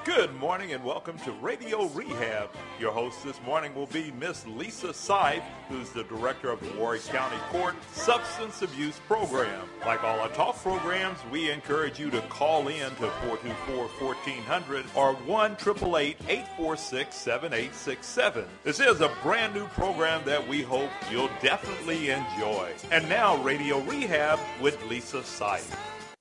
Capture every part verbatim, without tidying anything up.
Good morning and welcome to Radio Rehab. Your host this morning will be Miss Lisa Seif, who's the director of the Warwick County Court Substance Abuse Program. Like all our talk programs, we encourage you to call in to four two four, one four zero zero or one eight eight eight, eight four six, seven eight six seven. This is a brand new program that we hope you'll definitely enjoy. And now Radio Rehab with Lisa Seif.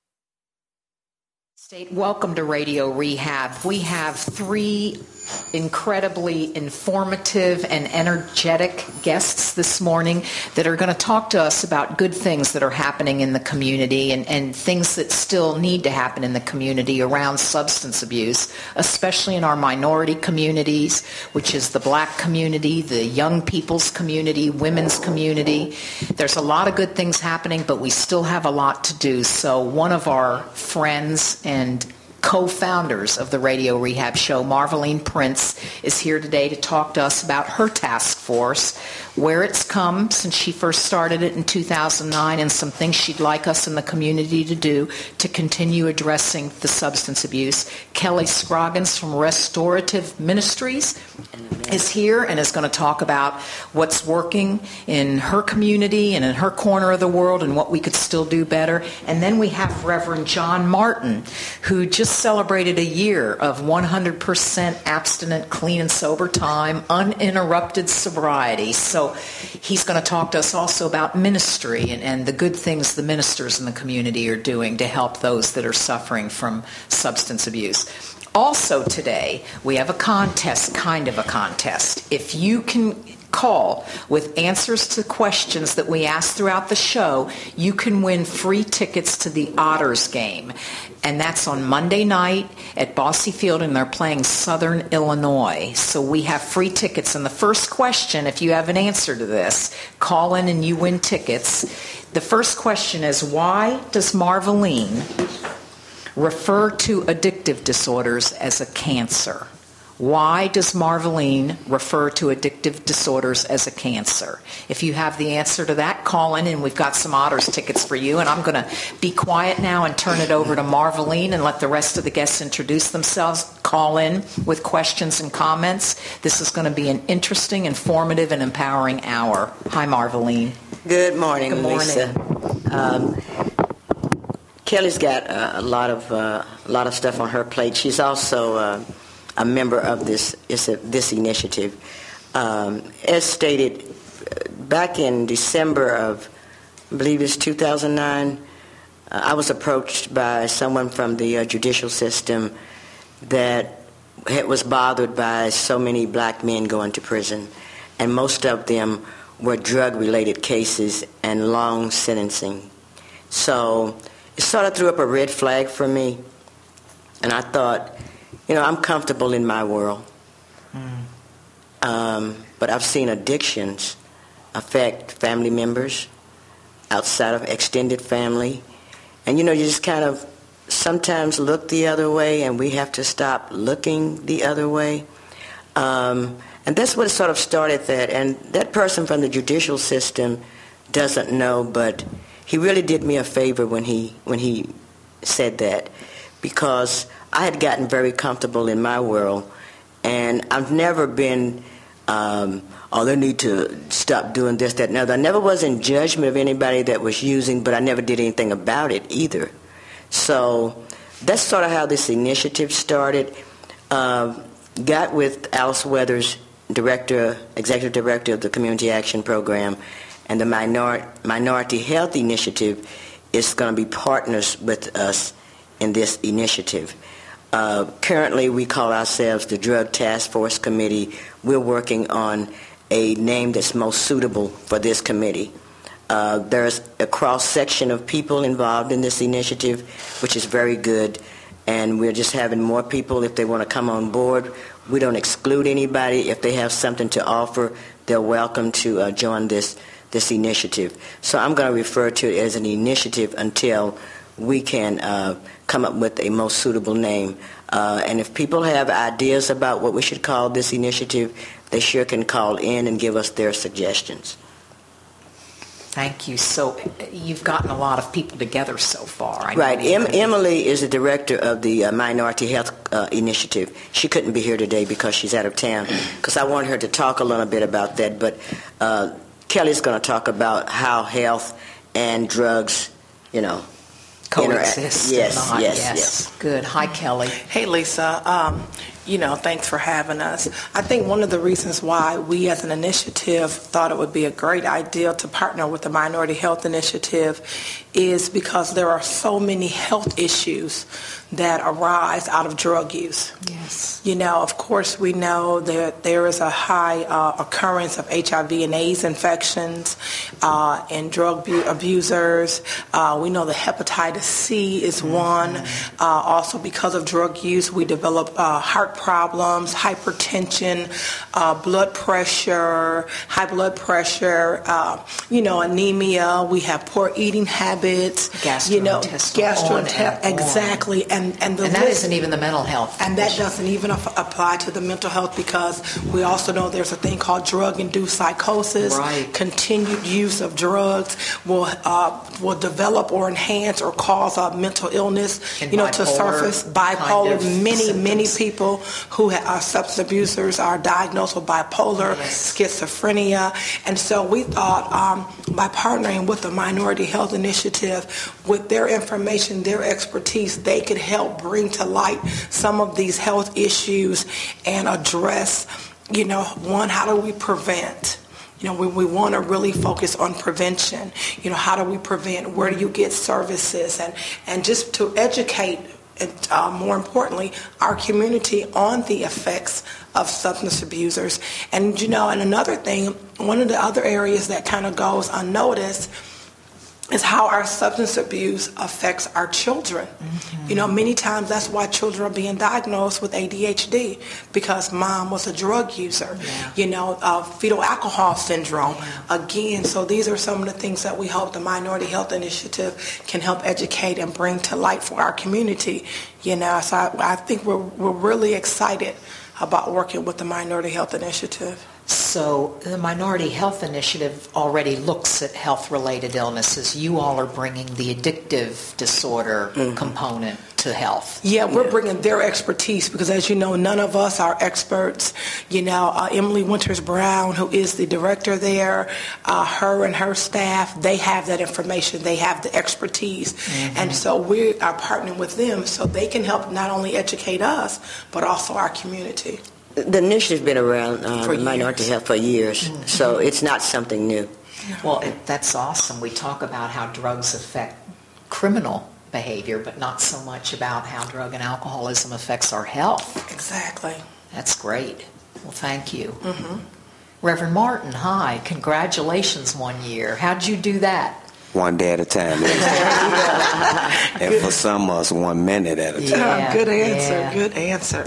Welcome to Radio Rehab. We have three incredibly informative and energetic guests this morning that are going to talk to us about good things that are happening in the community and, and things that still need to happen in the community around substance abuse, especially in our minority communities, which is the black community, the young people's community, women's community. There's a lot of good things happening, but we still have a lot to do. So one of our friends and co-founders of the Radio Rehab Show, Marveline Prince, is here today to talk to us about her task force, where it's come since she first started it in two thousand nine, and some things she'd like us in the community to do to continue addressing the substance abuse. Kelly Scroggins from Restorative Ministries is here and is going to talk about what's working in her community and in her corner of the world and what we could still do better. And then we have Reverend John Martin, who just celebrated a year of one hundred percent abstinent, clean and sober time, uninterrupted sobriety. So he's going to talk to us also about ministry and, and the good things the ministers in the community are doing to help those that are suffering from substance abuse. Also today, we have a contest, kind of a contest. If you can call with answers to questions that we ask throughout the show, you can win free tickets to the Otters game. And that's on Monday night at Bosse Field, and they're playing Southern Illinois. So we have free tickets. And the first question, if you have an answer to this, call in and you win tickets. The first question is, why does Marveline refer to addictive disorders as a cancer? Why does Marveline refer to addictive disorders as a cancer? If you have the answer to that, call in, and we've got some Otters tickets for you. And I'm going to be quiet now and turn it over to Marveline and let the rest of the guests introduce themselves. Call in with questions and comments. This is going to be an interesting, informative, and empowering hour. Hi, Marveline. Good morning, Good morning. Lisa. Um, Kelly's got uh, a lot of uh, a lot of stuff on her plate. She's also uh, a member of this a, this initiative. Um, as stated, back in December of, I believe it's two thousand nine, uh, I was approached by someone from the uh, judicial system that had, was bothered by so many black men going to prison, and most of them were drug-related cases and long sentencing. So it sort of threw up a red flag for me, and I thought, you know, I'm comfortable in my world, mm. um, but I've seen addictions affect family members outside of extended family, and you know, you just kind of sometimes look the other way, and we have to stop looking the other way, um, and that's what sort of started that. And that person from the judicial system doesn't know, but he really did me a favor when he when he said that, because I had gotten very comfortable in my world, and I've never been, um, oh, they need to stop doing this, that, and other. I never was in judgment of anybody that was using, but I never did anything about it either. So that's sort of how this initiative started. Uh, got with Alice Weathers, director, executive director of the Community Action Program, and the Minor- Minority Health Initiative is going to be partners with us in this initiative. Uh, currently, we call ourselves the Drug Task Force Committee. We're working on a name that's most suitable for this committee. Uh, there's a cross-section of people involved in this initiative, which is very good, and we're just having more people if they want to come on board. We don't exclude anybody. If they have something to offer, they're welcome to uh, join this this initiative. So I'm going to refer to it as an initiative until we can uh, come up with a most suitable name. Uh, and if people have ideas about what we should call this initiative, they sure can call in and give us their suggestions. Thank you. So you've gotten a lot of people together so far. I know Right. you- Em- Emily is the director of the uh, Minority Health uh, Initiative. She couldn't be here today because she's out of town, because I wanted her to talk a little bit about that. But uh, Kelly's going to talk about how health and drugs, you know, coexist. Yes, not, yes, yes, yes. Good. Hi, Kelly. Hey, Lisa. Um, you know, thanks for having us. I think one of the reasons why we as an initiative thought it would be a great idea to partner with the Minority Health Initiative is because there are so many health issues that arise out of drug use. Yes. You know, of course, we know that there is a high uh, occurrence of H I V and AIDS infections uh, in drug bu- abusers. Uh, we know that hepatitis C is mm-hmm. one. Uh, also, because of drug use, we develop uh, heart problems, hypertension, uh, blood pressure, high blood pressure, uh, you know, anemia. We have poor eating habits. Gastrointestinal. You know, gastrointestinal. Exactly. And, and, the and that list, isn't even the mental health. And that doesn't even af- apply to the mental health, because we also know there's a thing called drug-induced psychosis. Right. Continued use of drugs will uh, will develop or enhance or cause a mental illness, and you know, to surface. Bipolar. Kind of many, symptoms. many people who are substance abusers are diagnosed with bipolar, yes. schizophrenia. And so we thought um, by partnering with the Minority Health Initiative, with their information, their expertise, they could help bring to light some of these health issues and address, you know, one, how do we prevent? You know, we, we want to really focus on prevention. You know, how do we prevent? Where do you get services? And, and just to educate, and, uh, more importantly, our community on the effects of substance abusers. And, you know, and another thing, one of the other areas that kind of goes unnoticed is how our substance abuse affects our children. Mm-hmm. You know, many times that's why children are being diagnosed with A D H D, because mom was a drug user. Yeah. You know, uh, fetal alcohol syndrome. Yeah. Again, so these are some of the things that we hope the Minority Health Initiative can help educate and bring to light for our community. You know, so I, I think we're we're really excited about working with the Minority Health Initiative. So the Minority Health Initiative already looks at health-related illnesses. You all are bringing the addictive disorder mm-hmm. component to health. Yeah, we're yeah. bringing their expertise, because as you know, none of us are experts. You know, uh, Emily Winters Brown, who is the director there, uh, her and her staff, they have that information. They have the expertise. Mm-hmm. And so we are partnering with them so they can help not only educate us, but also our community. The initiative's been around, uh, for Minority Health, for years, mm-hmm. so it's not something new. Well, it, that's awesome. We talk about how drugs affect criminal behavior, but not so much about how drug and alcoholism affects our health. Exactly. That's great. Well, thank you. Mm-hmm. Reverend Martin, hi. Congratulations one year. How'd you do that? One day at a time. And for some of us, one minute at a time. Yeah, good answer. Yeah. Good answer.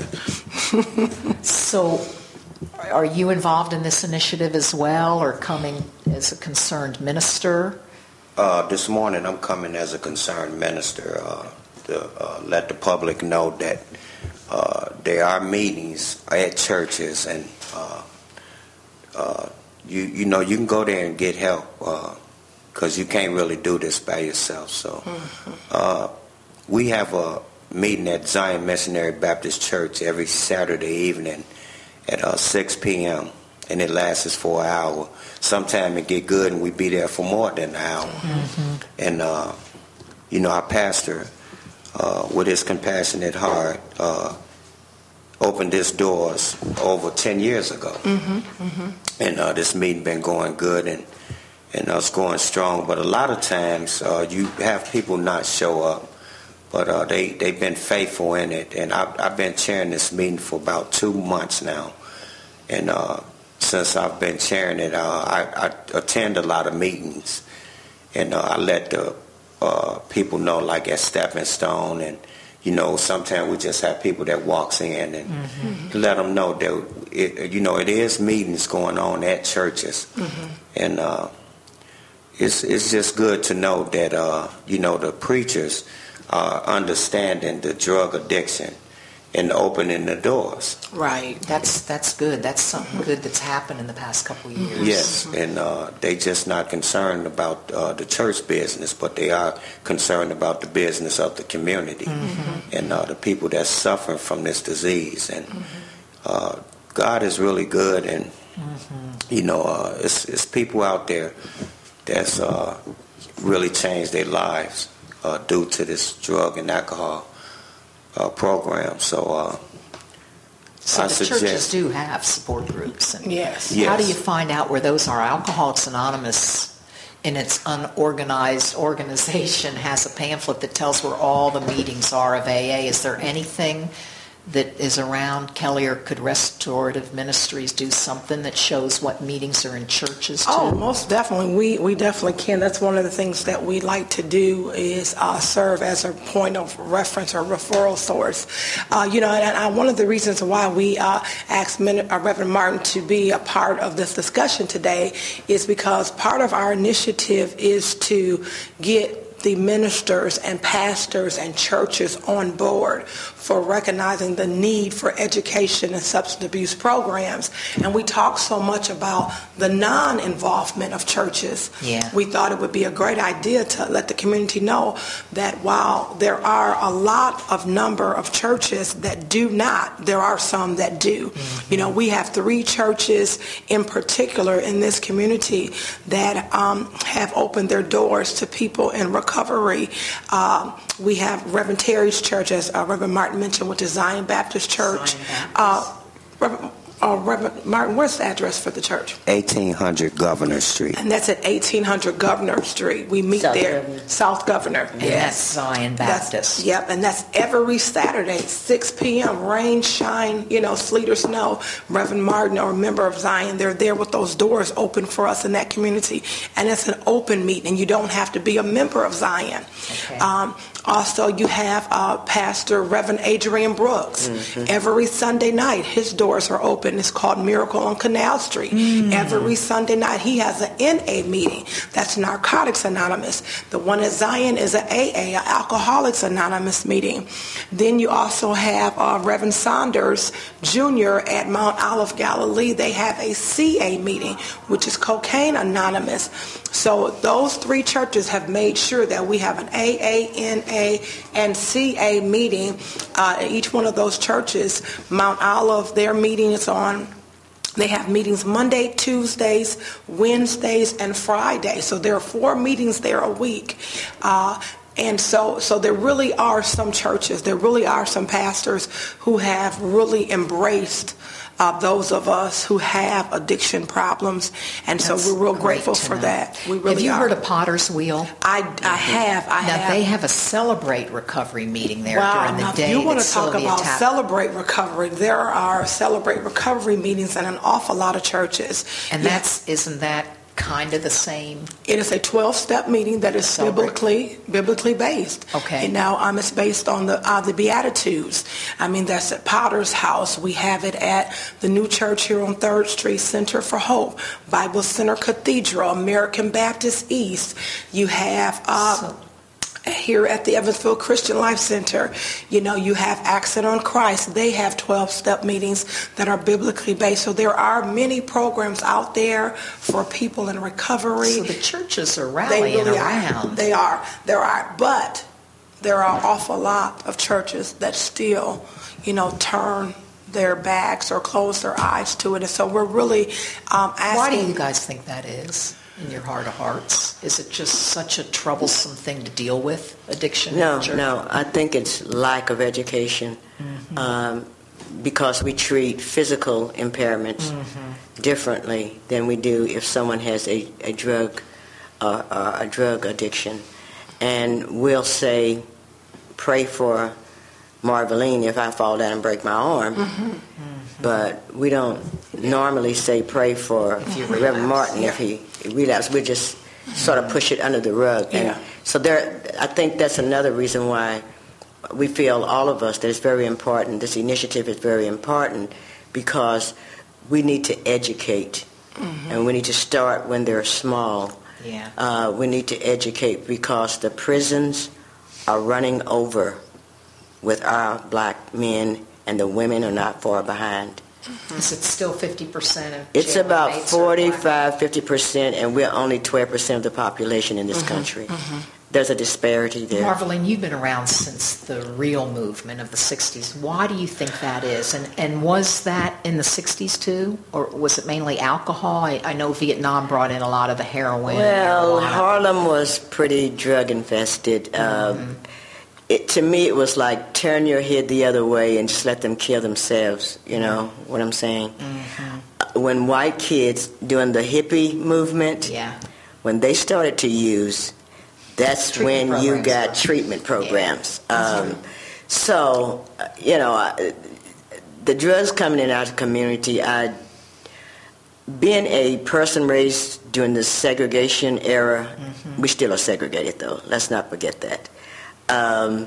So, are you involved in this initiative as well, or coming as a concerned minister? Uh, this morning, I'm coming as a concerned minister uh, to uh, let the public know that uh, there are meetings at churches, and uh, uh, you you know you can go there and get help, because uh, you can't really do this by yourself. So, uh, we have a meeting at Zion Missionary Baptist Church every Saturday evening at uh, six p.m. and it lasts for an hour. Sometimes it get good and we be there for more than an hour. Mm-hmm. And uh, you know, our pastor, uh, with his compassionate heart, uh, opened his doors over ten years ago. Mm-hmm. Mm-hmm. And uh, this meeting been going good and and us going strong. But a lot of times uh, you have people not show up. But uh, they, they've been faithful in it. And I've, I've been chairing this meeting for about two months now. And uh, since I've been chairing it, uh, I, I attend a lot of meetings. And uh, I let the uh, people know, like at Stepping Stone. And, you know, sometimes we just have people that walks in and mm-hmm. let them know that, it, you know, it is meetings going on at churches. Mm-hmm. And uh, it's, it's just good to know that, uh, you know, the preachers are understanding the drug addiction, and opening the doors. Right. That's that's good. That's something good that's happened in the past couple of years. Yes, and uh, they just not concerned about uh, the church business, but they are concerned about the business of the community mm-hmm. and uh, the people that's suffering from this disease. And mm-hmm. uh, God is really good, and mm-hmm. you know, uh, it's, it's people out there that's uh, really changed their lives uh, due to this drug and alcohol uh, program. So. Uh, So I the suggest, churches do have support groups. And yes. How yes. do you find out where those are? Alcoholics Anonymous, in its unorganized organization, has a pamphlet that tells where all the meetings are of A A. Is there anything that is around, Kelly, or could Restorative Ministries do something that shows what meetings are in churches too? Oh, most definitely. We we definitely can. That's one of the things that we like to do is uh, serve as a point of reference or referral source. Uh, you know, and, and one of the reasons why we uh, asked Min- uh, Reverend Martin to be a part of this discussion today is because part of our initiative is to get the ministers and pastors and churches on board for recognizing the need for education and substance abuse programs. And we talk so much about the non-involvement of churches. Yeah. We thought it would be a great idea to let the community know that while there are a lot of number of churches that do not, there are some that do. Mm-hmm. You know, we have three churches in particular in this community that um, have opened their doors to people in recovery. Um, we have Reverend Terry's church, as uh, Reverend Martin mentioned, which is Zion Baptist Church. Zion Baptist. Uh, Reverend, uh, Reverend Martin, what's the address for the church? eighteen hundred Governor Street. And that's at eighteen hundred Governor Street. We meet South there, Governor. South Governor. And Yes. that's Zion Baptist. That's, yep, and that's every Saturday, six p.m., rain, shine, you know, sleet or snow. Reverend Martin or a member of Zion, they're there with those doors open for us in that community. And it's an open meeting. You don't have to be a member of Zion. Okay. Um, also, you have uh, Pastor Reverend Adrian Brooks. Mm-hmm. Every Sunday night, his doors are open. It's called Miracle on Canal Street. Mm. Every Sunday night, he has an N A meeting. That's Narcotics Anonymous. The one at Zion is an A A, an Alcoholics Anonymous meeting. Then you also have uh, Reverend Saunders Junior at Mount Olive, Galilee. They have a C A meeting, which is Cocaine Anonymous. So those three churches have made sure that we have an A A, N A, and C A meeting. Uh, at each one of those churches, Mount Olive, their meeting is on. They have meetings Monday, Tuesdays, Wednesdays, and Fridays. So there are four meetings there a week. Uh, And so, so there really are some churches, there really are some pastors who have really embraced uh, those of us who have addiction problems, and That's so we're real great grateful to for know. that. We really have you are. heard of Potter's Wheel? I, I have. I now have. they have a Celebrate Recovery meeting there Wow, during the now day. if you want to that talk Sylvia about Tapp- Celebrate Recovery, there are Celebrate Recovery meetings in an awful lot of churches. and Yeah. that's isn't that kind of the same? It is a twelve-step meeting that is Celebrate. biblically biblically based. Okay. And now um, it's based on the uh, the Beatitudes. I mean, that's at Potter's House. We have it at the new church here on third Street, Center for Hope, Bible Center Cathedral, American Baptist East. You have uh, So- here at the Evansville Christian Life Center, you know, you have Accent on Christ. They have twelve-step meetings that are biblically based. So there are many programs out there for people in recovery. So the churches are They rallying really around. are. They are. There are. But there are an awful lot of churches that still, you know, turn their backs or close their eyes to it. And so we're really um, asking. Why do you guys think that is in your heart of hearts? Is it just such a troublesome thing to deal with, addiction? No, in the church? no. I think it's lack of education mm-hmm. um, because we treat physical impairments mm-hmm. differently than we do if someone has a, a drug uh, uh, a drug addiction. And we'll say, pray for Marveline if I fall down and break my arm. Mm-hmm. Mm-hmm. But we don't normally say pray for Reverend Martin if he relapses. We just sort of push it under the rug. And yeah. so there, I think that's another reason why we feel, all of us, that it's very important. This initiative is very important because we need to educate. Mm-hmm. And we need to start when they're small. Yeah. Uh, we need to educate because the prisons are running over with our black men and the women are not far behind. Mm-hmm. Is it still fifty percent of It's jail about inmates are forty-five, fifty percent, and we're only twelve percent of the population in this mm-hmm, country. Mm-hmm. There's a disparity there. Marvelyn, you've been around since the real movement of the sixties. Why do you think that is? And and was that in the sixties too? Or was it mainly alcohol? I, I know Vietnam brought in a lot of the heroin. Well, and Harlem was pretty drug infested. Mm-hmm. Um, it, to me, it was like turn your head the other way and just let them kill themselves. You know what I'm saying? Mm-hmm. When white kids doing the hippie movement, yeah. when they started to use, that's Treatment when you programs. got treatment programs. Yeah. Um, so, uh, you know, uh, the drugs coming in our community, I, being a person raised during the segregation era, mm-hmm. we still are segregated though, let's not forget that. Um,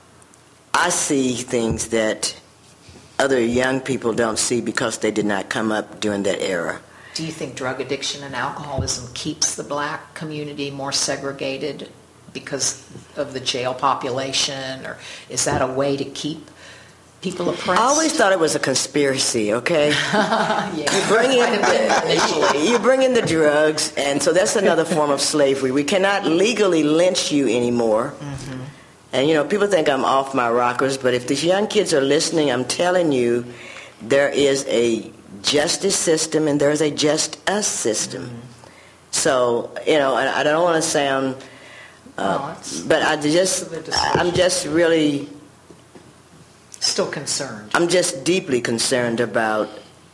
I see things that other young people don't see because they did not come up during that era. Do you think drug addiction and alcoholism keeps the black community more segregated because of the jail population, or is that a way to keep people oppressed? I always thought it was a conspiracy, okay? yeah. You bring in, you bring in the drugs, and so that's another form of slavery. We cannot legally lynch you anymore. Mm-hmm. And, you know, people think I'm off my rockers, but if these young kids are listening, I'm telling you, there is a justice system and there's a just us system. Mm-hmm. So, you know, I, I don't want to sound, uh, oh, but I just, I'm just really... Still concerned. I'm just deeply concerned about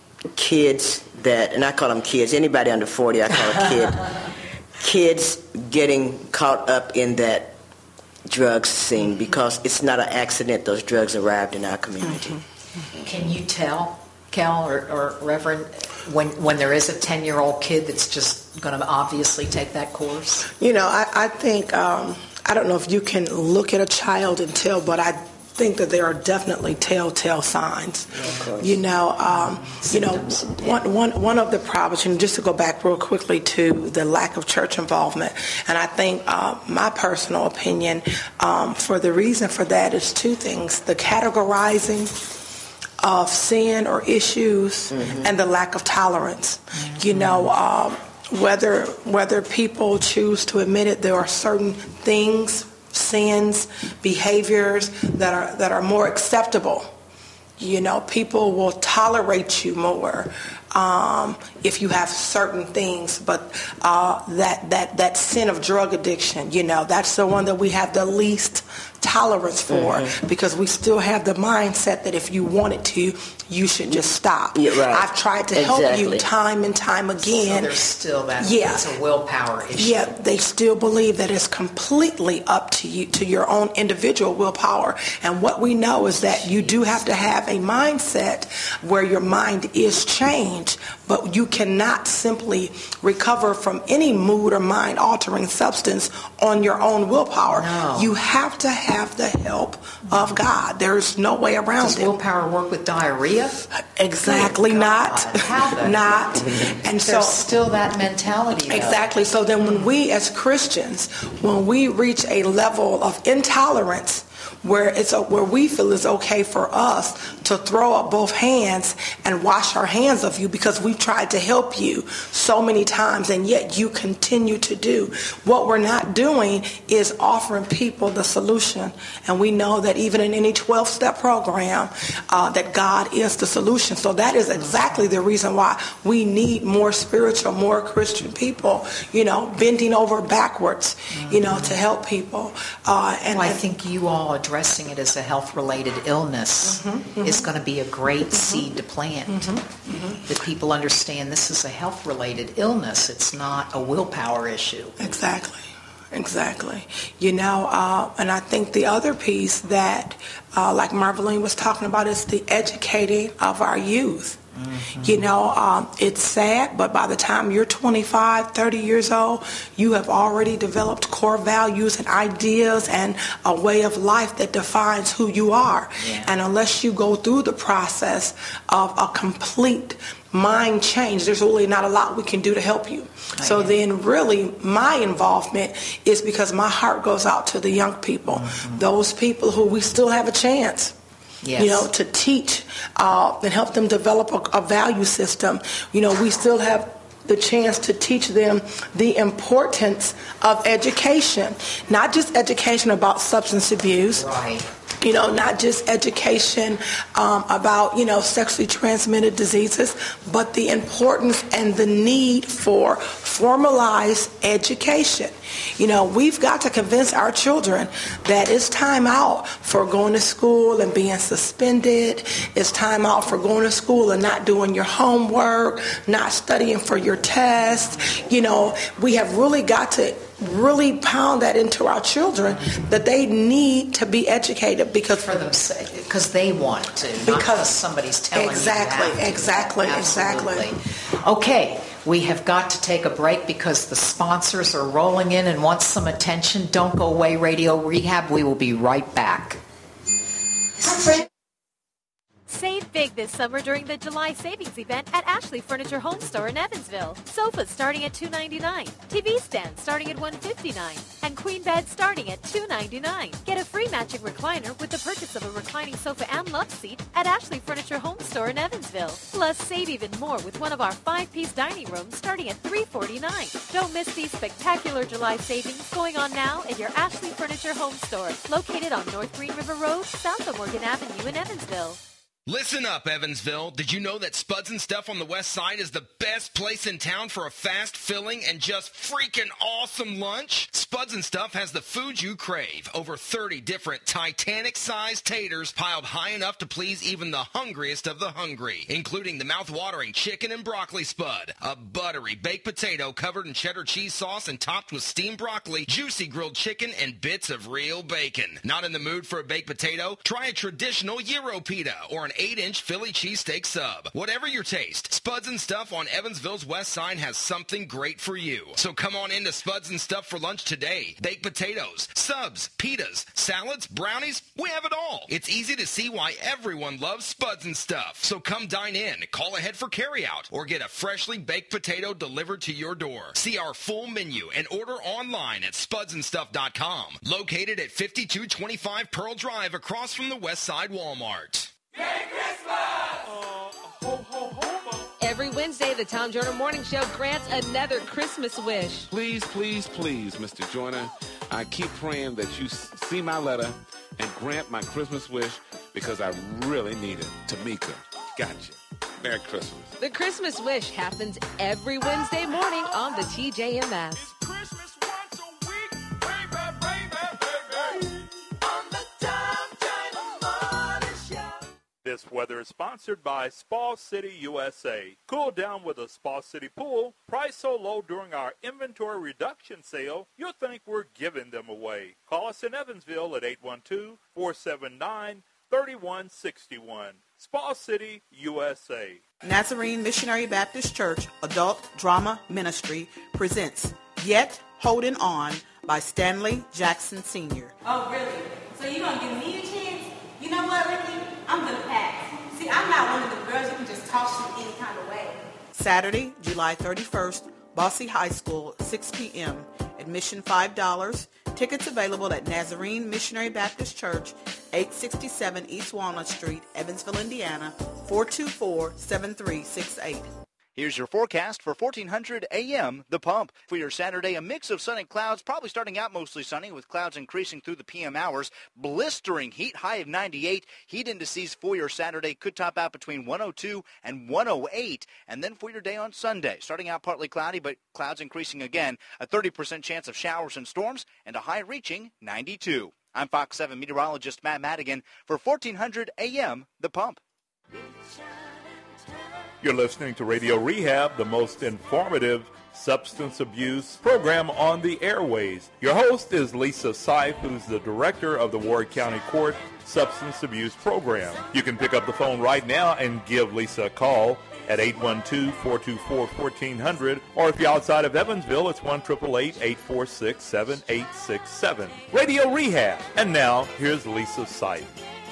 kids that, and I call them kids, anybody under forty I call a kid, kids getting caught up in that drug scene because it's not an accident those drugs arrived in our community. Mm-hmm. Can you tell, Cal or, or Reverend, when when there is a ten-year-old kid that's just going to obviously take that course? You know, I, I think, um, I don't know if you can look at a child and tell, but I think that there are definitely telltale signs. Yeah, you know, um, you know, one, one, one of the problems, and just to go back real quickly to the lack of church involvement, and I think uh, my personal opinion um, for the reason for that is two things: the categorizing of sin or issues, mm-hmm. and the lack of tolerance. Mm-hmm. You know, um, whether whether people choose to admit it, there are certain things, sins, behaviors that are that are more acceptable. You know, people will tolerate you more um, if you have certain things. But uh, that that that sin of drug addiction, you know, that's the one that we have the least tolerance for, mm-hmm. because we still have the mindset that if you wanted to, you should just stop. Yeah, right. I've tried to exactly. help you time and time again. So there's still that. Yeah. It's a willpower issue. Yeah, they still believe that it's completely up to you, to your own individual willpower. And what we know is that you do have to have a mindset where your mind is changed, but you cannot simply recover from any mood or mind altering substance on your own willpower. No. You have to have the help of God. There's no way around Does it. willpower work with diarrhea? Exactly Good not. God. How the Not. And so there's still that mentality, though. exactly. So then when we as Christians, when we reach a level of intolerance where it's a, where we feel it's okay for us to throw up both hands and wash our hands of you because we've tried to help you so many times and yet you continue to do. What we're not doing is offering people the solution. And we know that even in any twelve-step program, uh, that God is the solution. So that is exactly the reason why we need more spiritual, more Christian people, you know, bending over backwards, you know, to help people. Uh, and well, I think you all addressing it as a health-related illness mm-hmm, mm-hmm. is going to be a great mm-hmm. seed to plant. Mm-hmm, mm-hmm. That people understand this is a health-related illness. It's not a willpower issue. Exactly. Exactly. You know, uh, and I think the other piece that, uh, like Marvelyn was talking about, is the educating of our youth. Mm-hmm. You know, um, it's sad, but by the time you're twenty-five, thirty years old, you have already developed core values and ideas and a way of life that defines who you are. Yeah. And unless you go through the process of a complete mind change, there's really not a lot we can do to help you. Oh, so yeah. then really my involvement is because my heart goes out to the young people, mm-hmm. those people who we still have a chance. Yes. You know, to teach uh, and help them develop a, a value system. You know, we still have the chance to teach them the importance of education, not just education about substance abuse. Right. You know, not just education um, about, you know, sexually transmitted diseases, but the importance and the need for formalized education. You know, we've got to convince our children that it's time out for going to school and being suspended. It's time out for going to school and not doing your homework, not studying for your tests. You know, we have really got to really pound that into our children that they need to be educated because for them, because they want to, not because somebody's telling exactly, you exactly, exactly, exactly. Okay, we have got to take a break because the sponsors are rolling in and want some attention. Don't go away, Radio Rehab. We will be right back. Save big this summer during the July Savings Event at Ashley Furniture Home Store in Evansville. Sofas starting at two hundred ninety-nine dollars, T V stands starting at one hundred fifty-nine dollars, and queen beds starting at two hundred ninety-nine dollars. Get a free matching recliner with the purchase of a reclining sofa and love seat at Ashley Furniture Home Store in Evansville. Plus, save even more with one of our five-piece dining rooms starting at three hundred forty-nine dollars. Don't miss these spectacular July savings going on now at your Ashley Furniture Home Store, located on North Green River Road, south of Morgan Avenue in Evansville. Listen up, Evansville. Did you know that Spuds and Stuff on the West Side is the best place in town for a fast, filling, and just freaking awesome lunch? Spuds and Stuff has the food you crave. Over thirty different Titanic-sized taters piled high enough to please even the hungriest of the hungry, including the mouth-watering chicken and broccoli spud, a buttery baked potato covered in cheddar cheese sauce and topped with steamed broccoli, juicy grilled chicken, and bits of real bacon. Not in the mood for a baked potato? Try a traditional Gyro pita or an eight-inch Philly cheesesteak sub. Whatever your taste, Spuds and Stuff on Evansville's West Side has something great for you. So come on into Spuds and Stuff for lunch today. Baked potatoes, subs, pitas, salads, brownies, we have it all. It's easy to see why everyone loves Spuds and Stuff. So come dine in, call ahead for carryout, or get a freshly baked potato delivered to your door. See our full menu and order online at spuds and stuff dot com. Located at fifty-two twenty-five Pearl Drive across from the West Side Walmart. Merry Christmas! Uh, ho, ho, ho, Every Wednesday, the Tom Joyner Morning Show grants another Christmas wish. Please, please, please, Mister Joyner, I keep praying that you see my letter and grant my Christmas wish because I really need it. Tamika, gotcha. Merry Christmas. The Christmas wish happens every Wednesday morning on the T J M S. It's Christmas once a week, baby, baby, baby. On the Tom Joyner Morning Show. This weather is sponsored by Spa City U S A. Cool down with a Spa City pool. Price so low during our inventory reduction sale, you'll think we're giving them away. Call us in Evansville at eight one two, four seven nine, three one six one. Spa City U S A. Nazarene Missionary Baptist Church Adult Drama Ministry presents Yet Holding On by Stanley Jackson Senior Oh, really? So you're going to give me a chance? You know what, Ricky? I'm going to pass. See, I'm not one of the girls you can just toss you any kind of way. Saturday, July thirty-first, Bossy High School, six p.m. Admission five dollars. Tickets available at Nazarene Missionary Baptist Church, eight sixty-seven East Walnut Street, Evansville, Indiana, four two four, seven three six eight. Here's your forecast for fourteen hundred A M, The Pump. For your Saturday, a mix of sun and clouds, probably starting out mostly sunny with clouds increasing through the P M hours. Blistering heat, high of ninety-eight. Heat indices for your Saturday could top out between one oh two and one oh eight. And then for your day on Sunday, starting out partly cloudy, but clouds increasing again. A thirty percent chance of showers and storms, and a high reaching ninety-two. I'm Fox seven meteorologist Matt Madigan for fourteen hundred A M, The Pump. You're listening to Radio Rehab, the most informative substance abuse program on the airways. Your host is Lisa Seif, who's the director of the Warwick County Court Substance Abuse Program. You can pick up the phone right now and give Lisa a call at eight one two, four two four, one four zero zero, or if you're outside of Evansville, it's one eight eight eight, eight four six, seven eight six seven. Radio Rehab. And now, here's Lisa Seif.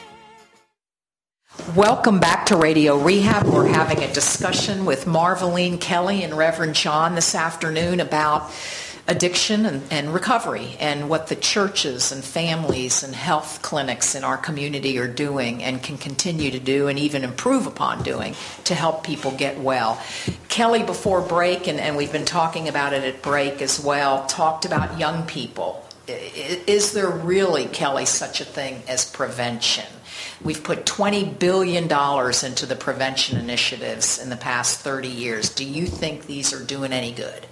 Welcome back to Radio Rehab. We're having a discussion with Marveline Kelly and Reverend John this afternoon about addiction and, and recovery, and what the churches and families and health clinics in our community are doing and can continue to do and even improve upon doing to help people get well. Kelly, before break, and, and we've been talking about it at break as well, talked about young people. Is there really, Kelly, such a thing as prevention? We've put twenty billion dollars into the prevention initiatives in the past thirty years. Do you think these are doing any good?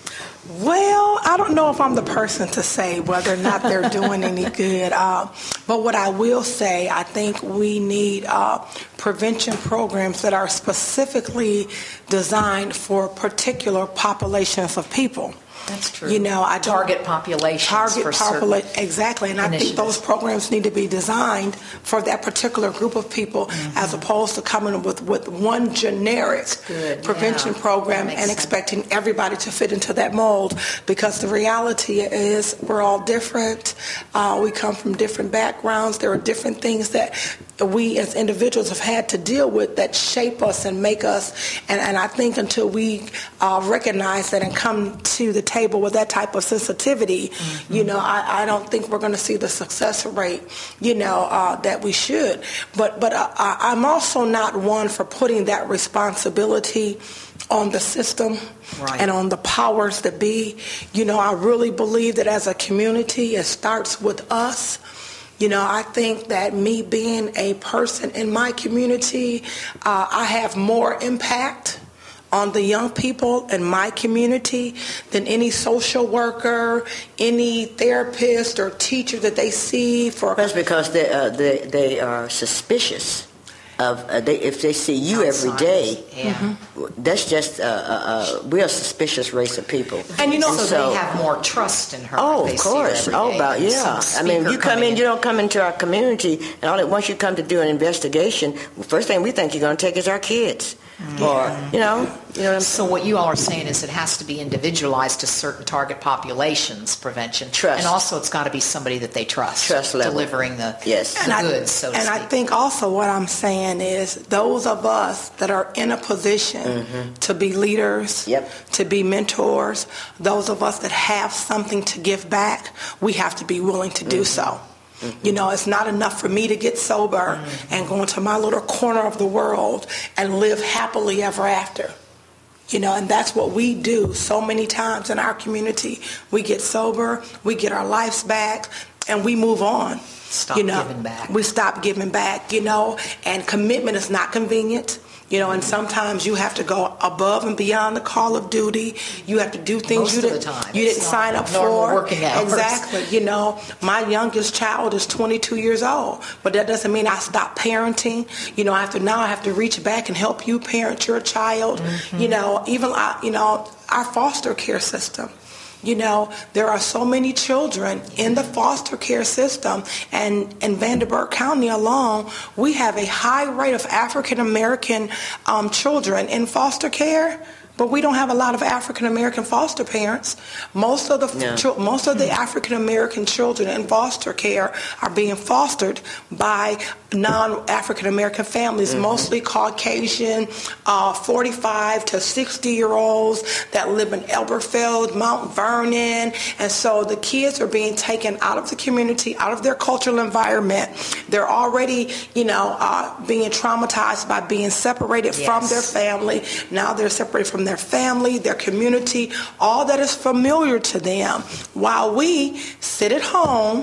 Well, I don't know if I'm the person to say whether or not they're doing any good. Uh, but what I will say, I think we need uh, prevention programs that are specifically designed for particular populations of people. That's true. You know, I target populations. Target for population, exactly. And I think those programs need to be designed for that particular group of people, mm-hmm. as opposed to coming with, with one generic prevention yeah. program and sense. expecting everybody to fit into that mold. Because the reality is, we're all different. Uh, we come from different backgrounds. There are different things that we as individuals have had to deal with that shape us and make us. And, and I think until we uh, recognize that and come to the table with that type of sensitivity, mm-hmm. you know, I, I don't think we're going to see the success rate, you know, uh, that we should. But but uh, I'm also not one for putting that responsibility on the system right. and on the powers that be. You know, I really believe that as a community, it starts with us. You know, I think that me being a person in my community, uh, I have more impact on the young people in my community than any social worker, any therapist or teacher that they see for. That's because they uh, they they are suspicious of uh, they, if they see you every day. Yeah. Mm-hmm. That's just uh, uh, uh, we're a suspicious race of people. And you know, and so, so they have more trust in her. Oh, they of course. See her every Oh, day about yeah. I mean, you come in, in, you don't come into our community, and all at once you come to do an investigation. First thing we think you're going to take is our kids. Yeah. Or, you know, you know what I'm so what you all are saying is it has to be individualized to certain target populations, prevention. Trust. And also it's got to be somebody that they trust. Trust level. Delivering the, yes. the and goods, I, so to And speak. I think also what I'm saying is those of us that are in a position mm-hmm. to be leaders, yep. to be mentors, those of us that have something to give back, we have to be willing to do mm-hmm. so. Mm-hmm. You know, it's not enough for me to get sober mm-hmm. and go into my little corner of the world and live happily ever after. You know, and that's what we do so many times in our community. We get sober, we get our lives back, and we move on. Stop you know, giving back. We stop giving back, you know, and commitment is not convenient. You know, and sometimes you have to go above and beyond the call of duty. You have to do things Most you didn't time, you didn't sign up for. Working hours. Exactly. You know, my youngest child is twenty-two years old, but that doesn't mean I stop parenting. You know, I have to now I have to reach back and help you parent your child. Mm-hmm. You know, even you know our foster care system. You know, there are so many children in the foster care system, and in Vanderburgh County alone, we have a high rate of African American um, children in foster care. But we don't have a lot of African American foster parents. Most of the yeah. ch- most of the African American children in foster care are being fostered by non-African American families, mm-hmm. mostly Caucasian, uh, forty-five to sixty year olds that live in Elberfeld, Mount Vernon, and so the kids are being taken out of the community, out of their cultural environment. They're already, you know, uh, being traumatized by being separated yes. from their family. Now they're separated from their family, their community, all that is familiar to them, while we sit at home.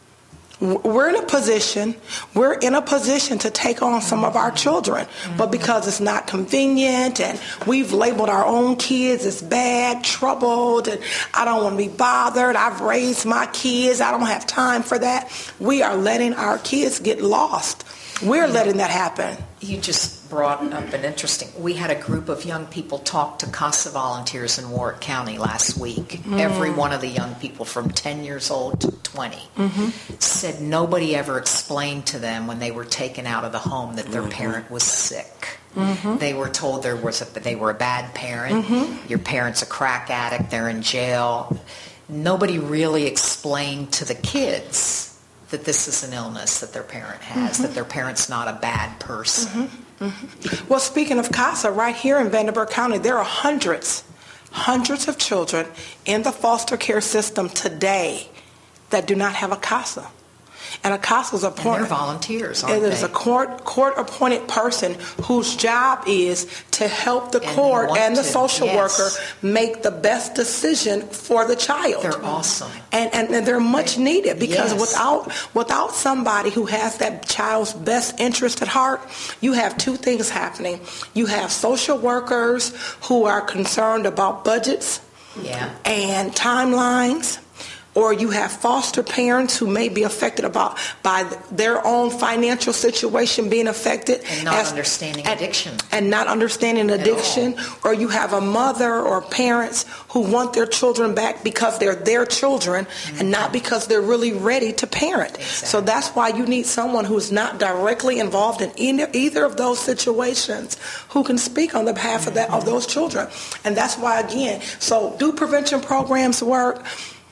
We're in a position, we're in a position to take on some of our children, but because it's not convenient and we've labeled our own kids as bad, troubled, and I don't want to be bothered, I've raised my kids, I don't have time for that, we are letting our kids get lost. We're letting that happen. You just brought up an interesting, we had a group of young people talk to CASA volunteers in Warwick County last week. Mm. Every one of the young people from ten years old to twenty mm-hmm. said nobody ever explained to them when they were taken out of the home that their mm-hmm. parent was sick. Mm-hmm. They were told there was a, they were a bad parent. Mm-hmm. Your parent's a crack addict. They're in jail. Nobody really explained to the kids that this is an illness that their parent has, mm-hmm. that their parent's not a bad person. Mm-hmm. Mm-hmm. Well, speaking of CASA, right here in Vanderburgh County, there are hundreds, hundreds of children in the foster care system today that do not have a CASA. And a CASA is a And they're point. volunteers, aren't It they? is a court court appointed person whose job is to help the And they court want and the to, social yes. worker make the best decision for the child. They're awesome. And, and, and they're much They- needed because yes. without without somebody who has that child's best interest at heart, you have two things happening. You have social workers who are concerned about budgets Yeah. and timelines, or you have foster parents who may be affected about by their own financial situation being affected And not as- understanding and- addiction. and not understanding addiction, or you have a mother or parents who want their children back because they're their children and not because they're really ready to parent. So that's why you need someone who's not directly involved in either, either of those situations who can speak on the behalf of that of those children. And that's why, again, so do prevention programs work?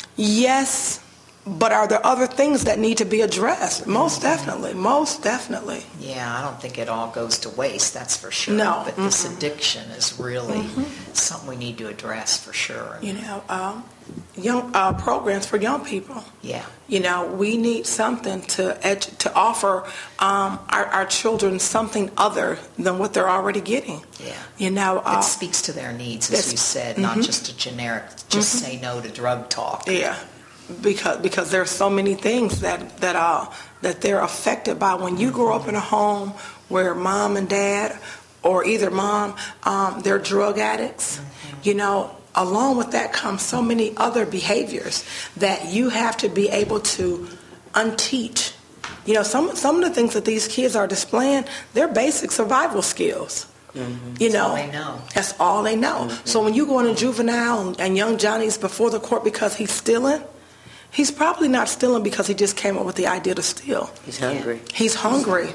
Yes, but are there other things that need to be addressed? Most definitely, most definitely. Yeah, I don't think it all goes to waste, that's for sure. No. But this addiction is really something we need to address for sure. You know, um, young uh, programs for young people. Yeah. You know, we need something to edu- to offer um, our, our children something other than what they're already getting. Yeah. You know, uh, It speaks to their needs, it's- as you said, not mhm. just a generic, just Mhm. say no to drug talk. Yeah, because because there's so many things that that uh that they're affected by when you grow up in a home where mom and dad, or either mom, um, they're drug addicts. You know, along with that comes so many other behaviors that you have to be able to unteach. You know, some some of the things that these kids are displaying, they're basic survival skills. You know, all they know. That's all they know. So when you go in a juvenile and, and young Johnny's before the court because he's stealing, he's probably not stealing because he just came up with the idea to steal. He's hungry. He's hungry.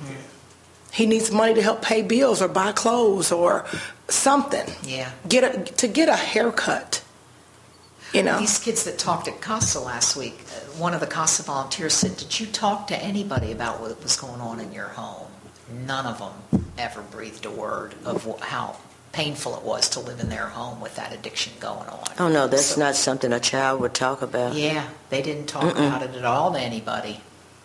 He needs money to help pay bills or buy clothes or something. Yeah. Get a, to get a haircut. You know. These kids that talked at CASA last week, uh, one of the CASA volunteers said, did you talk to anybody about what was going on in your home? None of them ever breathed a word of wh- how painful it was to live in their home with that addiction going on. Oh, no, that's not something a child would talk about. Yeah, they didn't talk Mm-mm. about it at all to anybody.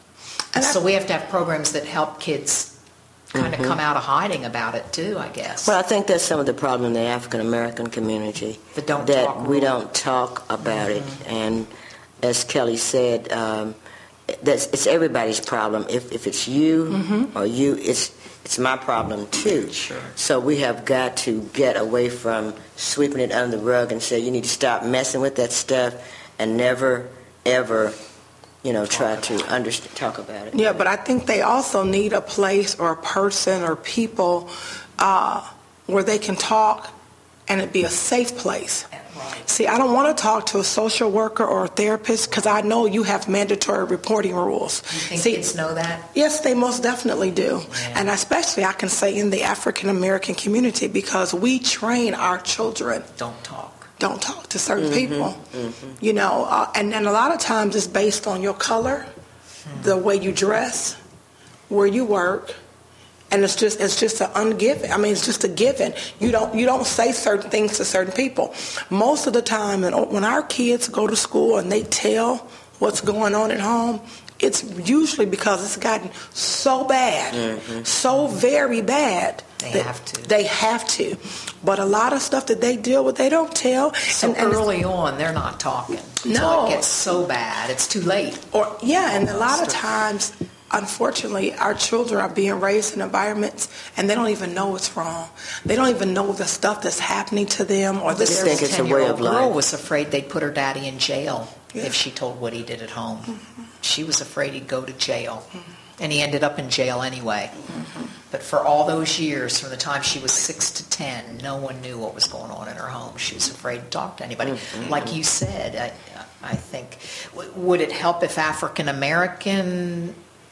So we have to have programs that help kids kind of Mhm. come out of hiding about it too, I guess. Well, I think that's some of the problem in the African American community. That don't that talk we really. don't talk about it. And as Kelly said, um, that's it's everybody's problem. If if it's you Mhm. or you, it's it's my problem too. Sure. So we have got to get away from sweeping it under the rug and say you need to stop messing with that stuff and never ever, you know, try to understand, talk about it. Yeah, but I think they also need a place or a person or people uh, where they can talk and it be a safe place. See, I don't want to talk to a social worker or a therapist because I know you have mandatory reporting rules. You think See, kids know that? Yes, they most definitely do. And especially, I can say, in the African American community because we train our children. Don't talk. Don't talk to certain Mhm, people. mhm. You know, uh, and, and a lot of times it's based on your color, the way you dress, where you work, and it's just it's just an ungiven. I mean, it's just a given. You don't you don't say certain things to certain people. Most of the time, and when our kids go to school and they tell what's going on at home, it's usually because it's gotten so bad, Mhm. so very bad. They that have to. They have to. But a lot of stuff that they deal with, they don't tell. So And- and it's- early on, they're not talking. Until No. it gets so bad, it's too late. Or yeah, and a lot of times, unfortunately, our children are being raised in environments and they don't even know what's wrong. They don't even know the stuff that's happening to them or the This think it's a way of girl life. was afraid they'd put her daddy in jail Yeah. if she told what he did at home. She was afraid he'd go to jail. And he ended up in jail anyway. But for all those years, from the time she was six to ten, no one knew what was going on in her home. She was afraid to talk to anybody. Mhm. Like you said, I, I think, w- would it help if African American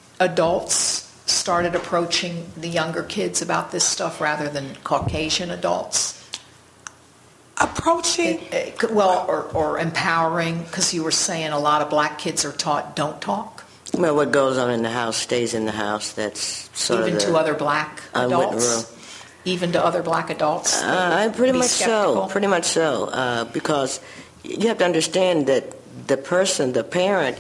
adults started approaching the younger kids about this stuff rather than Caucasian adults? Approaching? It- it could- well, or, or empowering, because you were saying a lot of black kids are taught don't talk. Well, what goes on in the house stays in the house. That's sort Even of the to other black unwritten adults? rule. even to other black adults? Uh, pretty Be much skeptical? so. Pretty much so. Uh, because you have to understand that the person, the parent,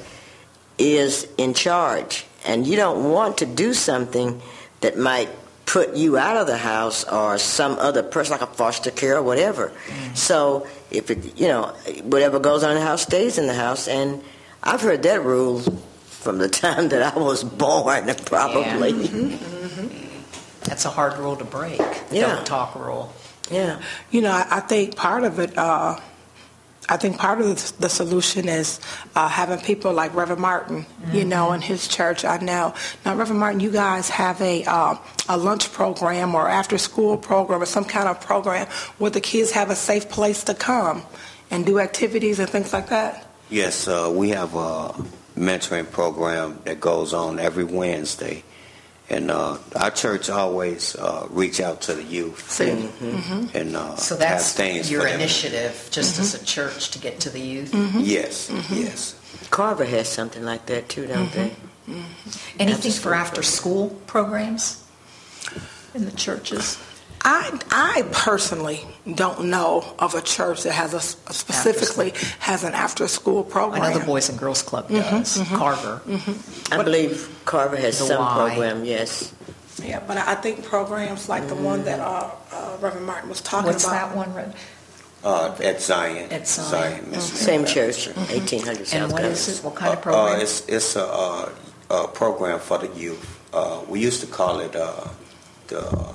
is in charge, and you don't want to do something that might put you out of the house or some other person, like a foster care or whatever. Mm. So if it, you know, whatever goes on in the house stays in the house, and I've heard that rule from the time that I was born, probably. Yeah. Mm-hmm. Mm-hmm. That's a hard rule to break. The Yeah. don't talk rule. Yeah. You know, I, I think part of it, uh, I think part of the, the solution is uh, having people like Reverend Martin, mm-hmm. you know, in his church. I know. Now, Reverend Martin, you guys have a uh, a lunch program or after school program or some kind of program where the kids have a safe place to come and do activities and things like that? Yes, uh, we have a mentoring program that goes on every Wednesday. And uh, our church always uh, reach out to the youth and, Mm-hmm. and uh, So that's have things your for them. initiative, just Mm-hmm. as a church, to get to the youth? Yes, yes. Carver has something like that too, don't they? Anything for after-school programs in the churches? I, I personally don't know of a church that has a specifically has an after-school program. I know the Boys and Girls Club does. Carver. I believe Carver has The some Y. program, yes. Yeah, but I think programs like the one that uh, uh, Reverend Martin was talking What's about. that one, Red? Uh, at Zion. At Zion. Miss Same Mary church, Baptist. eighteen hundred South And what is Coast. it? What kind of Uh, program? it's it's a, uh, a program for the youth. Uh, we used to call it uh, the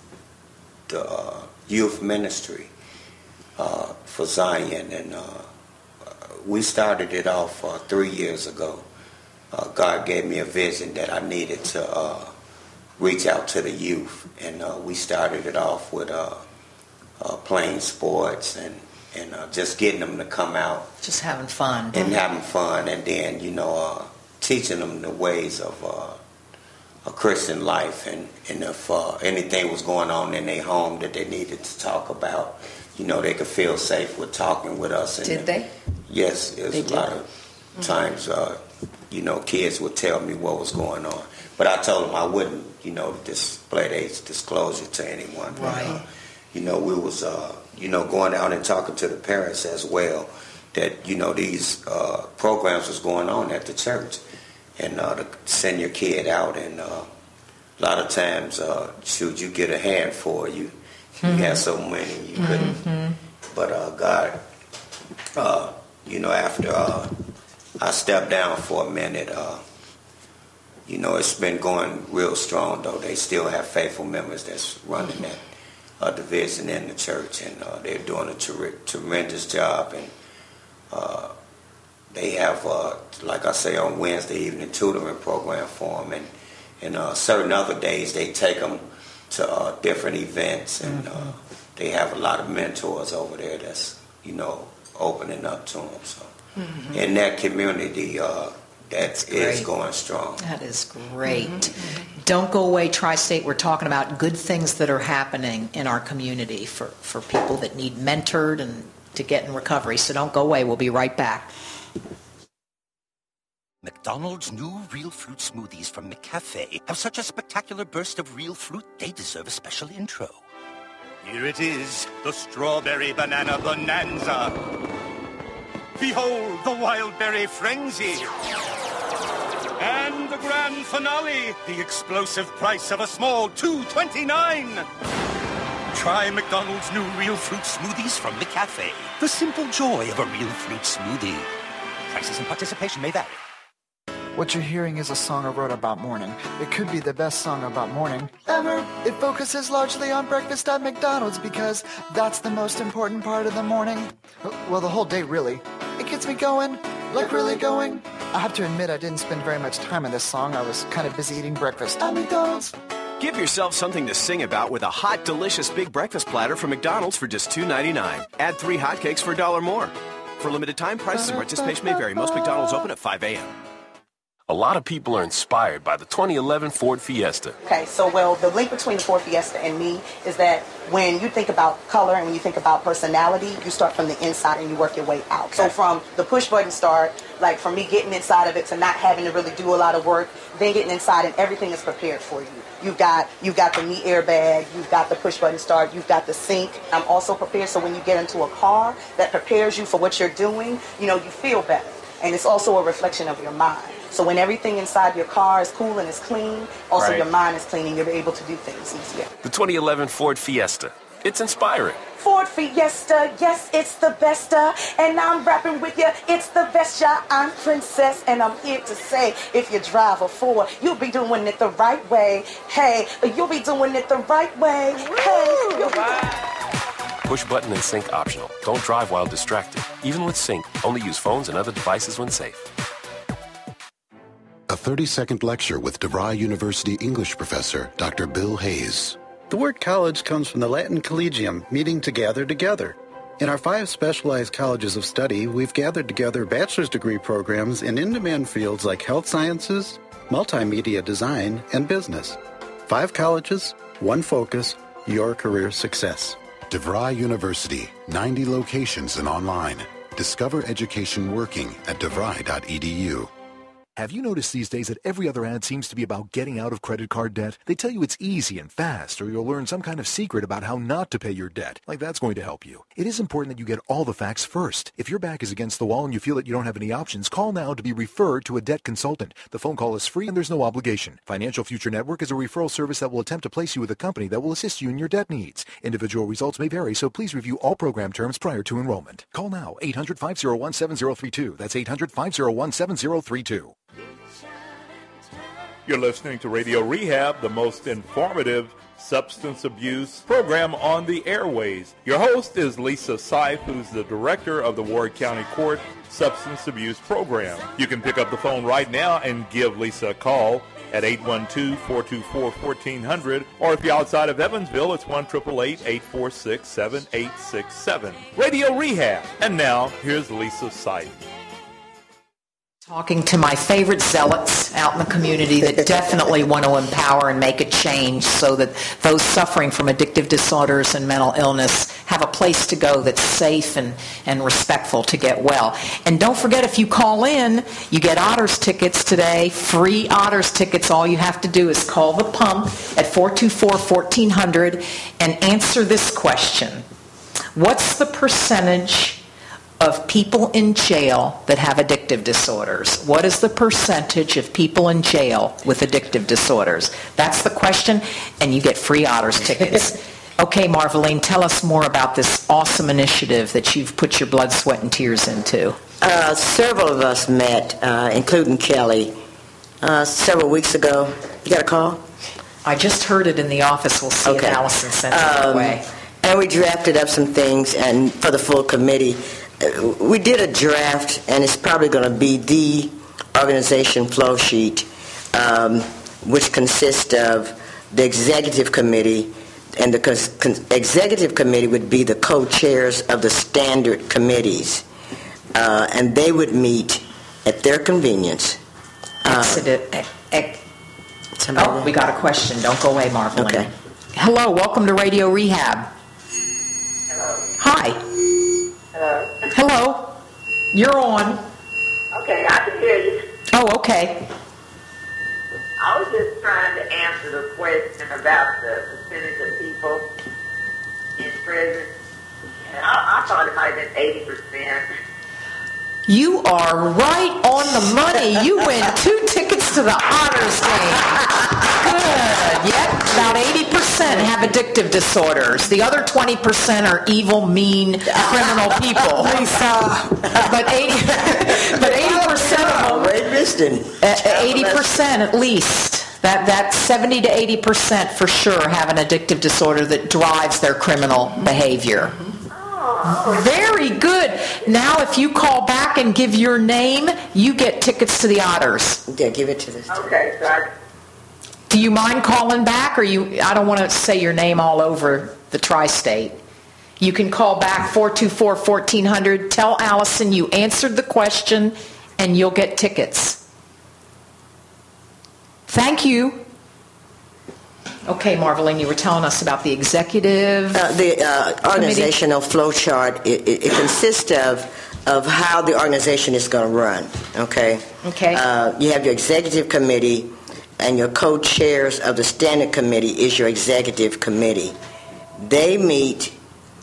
the uh, youth ministry uh, for Zion, and uh, we started it off uh, three years ago. Uh, God gave me a vision that I needed to uh, reach out to the youth, and uh, we started it off with uh, uh, playing sports and and uh, just getting them to come out. Just having fun. And having fun, and then, you know, uh, teaching them the ways of uh, a Christian life, and, and if uh, anything was going on in their home that they needed to talk about, you know, they could feel safe with talking with us. And Did they? Yes, there's They a did. lot of times, uh, you know, kids would tell me what was going on. But I told them I wouldn't, you know, display their disclosure to anyone. Right. Uh, you know, we was, uh, you know, going out and talking to the parents as well, that, you know, these uh, programs was going on at the church. And uh, to send your kid out, and uh, a lot of times, uh, shoot, you get a handful, you you have so many, you couldn't. Mm-hmm. But uh, God, uh, you know, after uh, I stepped down for a minute, uh, you know, it's been going real strong, though. They still have faithful members that's running that uh, division in the church, and uh, they're doing a ter- tremendous job. And uh, they have, uh, like I say, on Wednesday evening tutoring program for them, and and uh, certain other days they take them to uh, different events, and uh, they have a lot of mentors over there that's, you know, opening up to them. So Mm-hmm. in that community, uh, that is great. going strong. That is great. Don't go away, Tri-State. We're talking about good things that are happening in our community for, for people that need mentored and to get in recovery. So don't go away. We'll be right back. McDonald's new real fruit smoothies from McCafe have such a spectacular burst of real fruit, they deserve a special intro. Here it is, the Strawberry Banana Bonanza. Behold the Wild Berry Frenzy. And the grand finale, the explosive price of a small two twenty-nine. Try McDonald's new real fruit smoothies from McCafe. The simple joy of a real fruit smoothie. Prices and participation may vary. What you're hearing is a song I wrote about morning. It could be the best song about morning ever. It focuses largely on breakfast at McDonald's because that's the most important part of the morning. Well, the whole day, really. It gets me going, like really going. I have to admit I didn't spend very much time on this song. I was kind of busy eating breakfast at McDonald's. Give yourself something to sing about with a hot, delicious big breakfast platter from McDonald's for just two ninety-nine. Add three hotcakes for a dollar more. For limited time, prices and participation may vary. Most McDonald's open at five a.m. A lot of people are inspired by the twenty eleven Ford Fiesta. Okay, so well, the link between the Ford Fiesta and me is that when you think about color and when you think about personality, you start from the inside and you work your way out. So from the push button start, like from me getting inside of it to not having to really do a lot of work, then getting inside and everything is prepared for you. You've got you've got the knee airbag, you've got the push button start, you've got the sync. I'm also prepared so when you get into a car that prepares you for what you're doing, you know, you feel better. And it's also a reflection of your mind. So when everything inside your car is cool and is clean, also Right. your mind is clean and you're able to do things easier. The twenty eleven Ford Fiesta. It's inspiring. Ford Fiesta, yes, it's the best, uh, and I'm rapping with you, it's the best, yeah, I'm Princess, and I'm here to say, if you drive a Ford, you'll be doing it the right way, hey, you'll be doing it the right way, hey, you'll be Push button and sync optional. Don't drive while distracted. Even with sync, only use phones and other devices when safe. A thirty-second lecture with DeVry University English professor, Doctor Bill Hayes. The word college comes from the Latin collegium, meaning to gather together. In our five specialized colleges of study, we've gathered together bachelor's degree programs in in-demand fields like health sciences, multimedia design, and business. Five colleges, one focus, your career success. DeVry University, ninety locations and online. Discover education working at devry dot e d u. Have you noticed these days that every other ad seems to be about getting out of credit card debt? They tell you it's easy and fast, or you'll learn some kind of secret about how not to pay your debt. Like that's going to help you. It is important that you get all the facts first. If your back is against the wall and you feel that you don't have any options, call now to be referred to a debt consultant. The phone call is free and there's no obligation. Financial Future Network is a referral service that will attempt to place you with a company that will assist you in your debt needs. Individual results may vary, so please review all program terms prior to enrollment. Call now, eight hundred, five oh one, seven oh three two. That's eight hundred, five oh one, seven oh three two. You're listening to Radio Rehab, the most informative substance abuse program on the airways. Your host is Lisa Seif, who's the director of the Ward County Court Substance Abuse Program. You can pick up the phone right now and give Lisa a call at eight one two, four two four, one four zero zero, or if you're outside of Evansville, it's one eight eight eight, eight four six, seven eight six seven. Radio Rehab. And now, here's Lisa Seif. Talking to my favorite zealots out in the community that definitely want to empower and make a change so that those suffering from addictive disorders and mental illness have a place to go that's safe and, and respectful to get well. And don't forget, if you call in, you get Otters tickets today, free Otters tickets. All you have to do is call the pump at four two four, one four zero zero and answer this question. What's the percentage of people in jail that have addictive disorders? What is the percentage of people in jail with addictive disorders? That's the question, and you get free Otters tickets. Okay, Marveline, tell us more about this awesome initiative that you've put your blood, sweat, and tears into. Uh, several of us met, uh, including Kelly, uh, several weeks ago. You got a call? I just heard it in the office. We'll see Okay. if Allison sent it Um, away. And we drafted up some things, and for the full committee, uh, we did a draft, and it's probably going to be the organization flow sheet, um, which consists of the executive committee, and the cons- con- executive committee would be the co-chairs of the standard committees, uh, and they would meet at their convenience. Uh, Exit- ex- oh, we got a question. Don't go away, Marveline. Okay. Hello, welcome to Radio Rehab. Hi. Hello. Hello. You're on. Okay, I can hear you. Oh, okay. I was just trying to answer the question about the percentage of people in prison. And I, I thought it might have been eighty percent. You are right on the money. You win two tickets to the Otters game. Good. Yep, about eighty percent have addictive disorders. The other twenty percent are evil, mean, criminal people. But eighty, but eighty percent of them, uh, eighty percent at least. That that seventy to eighty percent for sure have an addictive disorder that drives their criminal behavior. Very good. Now, if you call back and give your name, you get tickets to the Otters. Yeah, give it to this. Okay, so I, Do you mind calling back, or you? I don't want to say your name all over the tri-state. You can call back four two four, one four zero zero. Tell Allison you answered the question, and you'll get tickets. Thank you. Okay, Marveline, you were telling us about the executive Uh, the uh, organizational flow chart, it, it, it consists of of how the organization is going to run, okay? Okay. Uh, you have your executive committee, and your co-chairs of the standing committee is your executive committee. They meet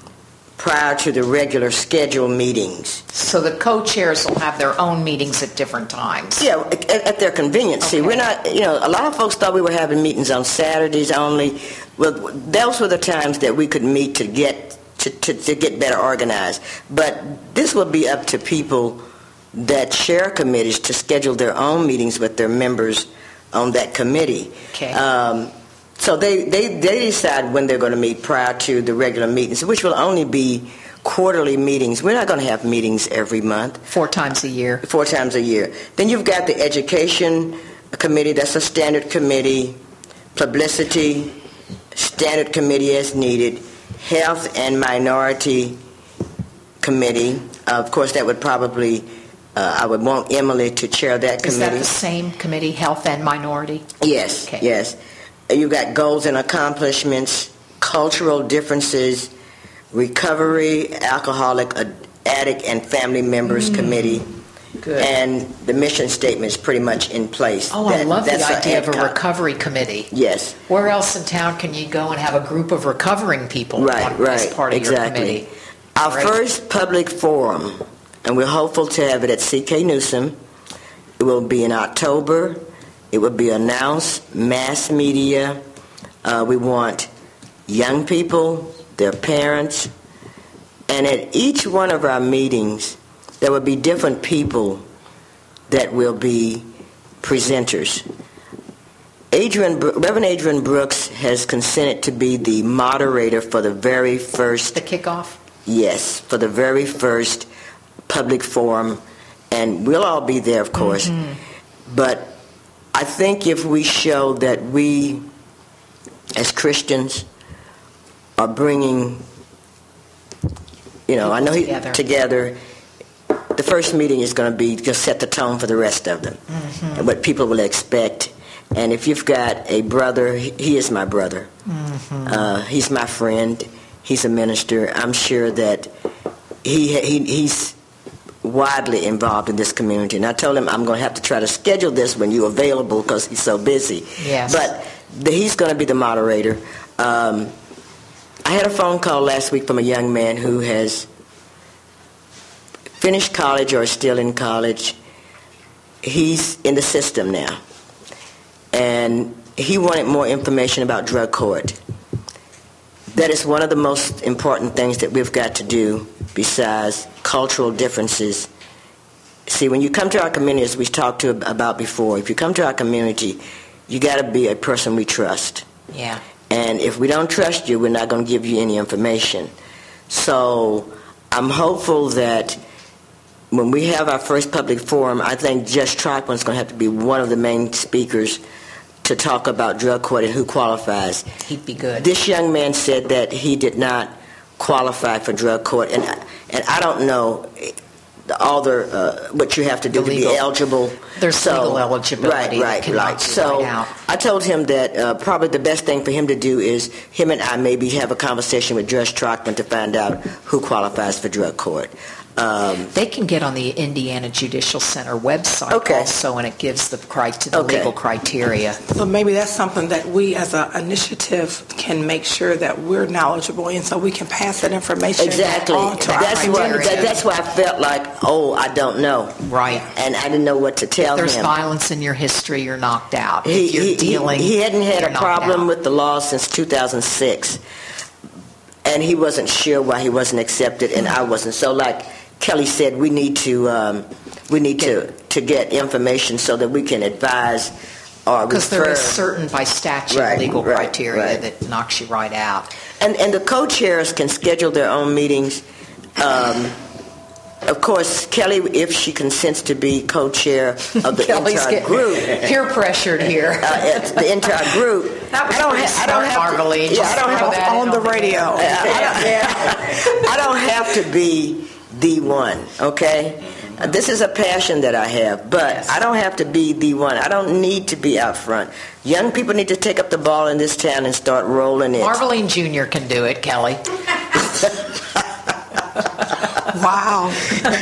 prior to the regular scheduled meetings. So the co-chairs will have their own meetings at different times. Yeah, at, at their convenience. See, we're not, you know, a lot of folks thought we were having meetings on Saturdays only. Well, those were the times that we could meet to get to, to, to get better organized. But this will be up to people that share committees to schedule their own meetings with their members on that committee. Okay. Um, so they, they, they decide when they're going to meet prior to the regular meetings, which will only be quarterly meetings. We're not going to have meetings every month. Four times a year. Four times a year. Then you've got the education committee. That's a standard committee. Publicity, standard committee as needed. Health and minority committee. Uh, of course, that would probably, uh, I would want Emily to chair that committee. Is that the same committee, health and minority? Yes, Okay. yes. You got goals and accomplishments, cultural differences, recovery, alcoholic, ad- addict, and family members Mm. committee. Good. And the mission statement is pretty much in place. Oh, I That- love the that's a idea of a AdCom. recovery committee. Yes. Where else in town can you go and have a group of recovering people Right, on- right, as part of your exactly. committee? Our Right. first public forum, and we're hopeful to have it at C K Newsom. It will be in October. It will be announced, mass media. Uh, we want young people, their parents, and at each one of our meetings, there will be different people that will be presenters. Adrian, Reverend Adrian Brooks has consented to be the moderator for the very first... The kickoff? Yes, for the very first public forum, and we'll all be there, of course. Mhm. But I think if we show that we, as Christians, are bringing, you know, I know he, Together. together, the first meeting is going to be just set the tone for the rest of them, Mhm. and what people will expect. And if you've got a brother, he he is my brother. Mhm. Uh, he's my friend. He's a minister. I'm sure that he, he he's widely involved in this community. And I told him I'm going to have to try to schedule this when you're available because he's so busy. Yes. But the, he's going to be the moderator. Um, I had a phone call last week from a young man who has finished college or is still in college. He's in the system now. And he wanted more information about drug court. That is one of the most important things that we've got to do besides cultural differences. See, when you come to our community, as we talked to about before, if you come to our community, you got to be a person we trust. Yeah. And if we don't trust you, we're not going to give you any information. So I'm hopeful that when we have our first public forum, I think Judge Trockman's going to have to be one of the main speakers to talk about drug court and who qualifies. He'd be good. This young man said that he did not qualify for drug court, and and I don't know all the uh, what you have to do The to legal- be eligible. There's So- legal eligibility Right, that right, can right. knock you So right out. I told him that uh, probably the best thing for him to do is him and I maybe have a conversation with Judge Trockman to find out who qualifies for drug court. Um, They can get on the Indiana Judicial Center website Okay. also, and it gives the, cri- to the Okay. legal criteria. So maybe that's something that we as an initiative can make sure that we're knowledgeable in so we can pass that information Exactly. on to our That's why. criteria. That, that's why I felt like, oh, I don't know. Right. And I didn't know what to tell If there's him. violence in your history, you're knocked out. He, if you're he, dealing, he, he hadn't had you're a knocked problem out. with the law since two thousand six, and he wasn't sure why he wasn't accepted, and I wasn't. So, like Kelly said, we need to um, we need to to get information so that we can advise or Because there refer. is certain by statute Right, legal right, criteria right. that knocks you right out. And and the co-chairs can schedule their own meetings. Um, of course, Kelly, if she consents to be co-chair of the Kelly's entire getting group, peer pressured here. uh, it's the entire group. That was I don't pretty ha- I don't smart, have to- Marveline. yeah, Just I don't throw have that on in the radio. I don't, I don't have to be the one, okay? Uh, This is a passion that I have, but I don't have to be the one. I don't need to be out front. Young people need to take up the ball in this town and start rolling it. Marveline Junior can do it, Kelly. Wow.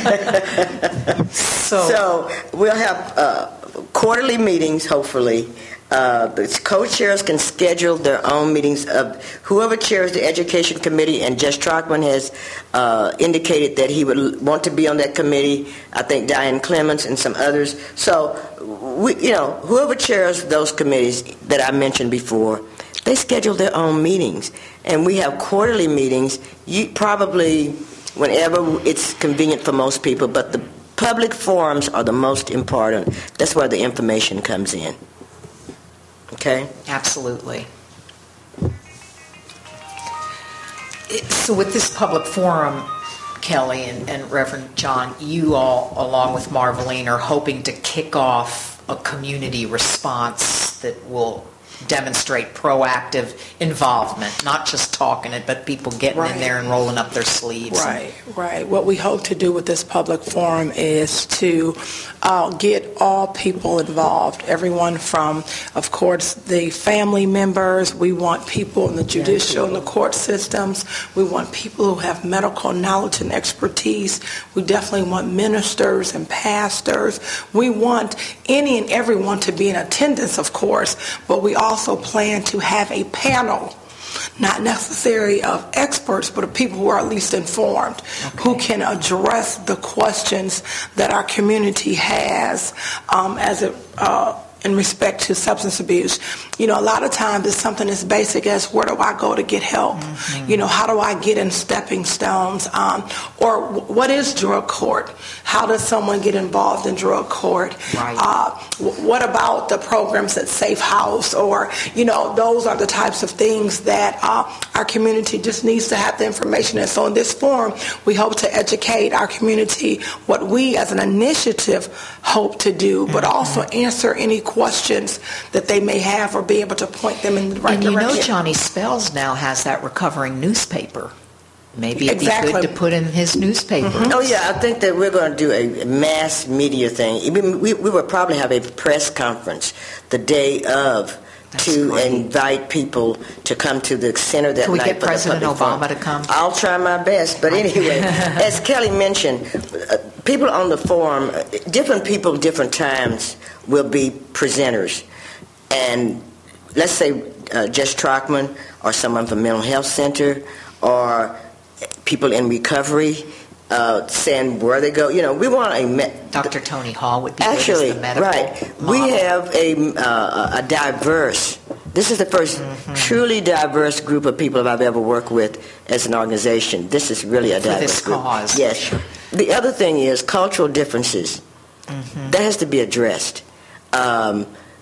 so, so we'll have uh, quarterly meetings, hopefully. Uh, the co-chairs can schedule their own meetings. Of whoever chairs the education committee, and Judge Trockman has uh, indicated that he would want to be on that committee. I think Diane Clements and some others. So, we, you know, whoever chairs those committees that I mentioned before, they schedule their own meetings, and we have quarterly meetings. You probably whenever it's convenient for most people, but the public forums are the most important. That's where the information comes in. Okay? Absolutely. It- So with this public forum, Kelly and, and Reverend John, you all, along with Marveline, are hoping to kick off a community response that will demonstrate proactive involvement, not just talking it, but people getting Right. in there and rolling up their sleeves. Right, right. What we hope to do with this public forum is to uh, get all people involved, everyone from, of course, the family members. We want people in the judicial and the court systems. We want people who have medical knowledge and expertise. We definitely want ministers and pastors. We want any and everyone to be in attendance, of course, but we also plan to have a panel, not necessarily of experts, but of people who are at least informed, who can address the questions that our community has um, as it uh, in respect to substance abuse. You know, a lot of times it's something as basic as, where do I go to get help? Mm-hmm. You know, how do I get in stepping stones? Um, or w- what is drug court? How does someone get involved in drug court? Right. Uh, w- what about the programs at Safe House? Or, you know, those are the types of things that uh, our community just needs to have the information. And so in this forum, we hope to educate our community what we as an initiative hope to do, but Mm-hmm. also answer any questions that they may have or be able to point them in the right And you direction. know Johnny Spells now has that recovering newspaper. Maybe it'd Exactly. be good to put in his newspaper. Oh, yeah, I think that we're going to do a mass media thing. We, we, we will probably have a press conference the day of to invite people to come to the center that Can we night. get for the President public Obama forum. to come? I'll try my best. But anyway, as Kelly mentioned, uh, people on the forum, uh, different people, different times will be presenters. And let's say uh, Judge Trockman or someone from Mental Health Center or people in recovery uh, saying where they go. You know, we want a... Me- Doctor Tony Hall would be Actually, good as the medical right. model. We have a, uh, a diverse... This is the first Mm-hmm. truly diverse group of people I've ever worked with as an organization. This is really a For diverse this group. cause. Yes. The other thing is cultural differences. Mm-hmm. That has to be addressed. Um,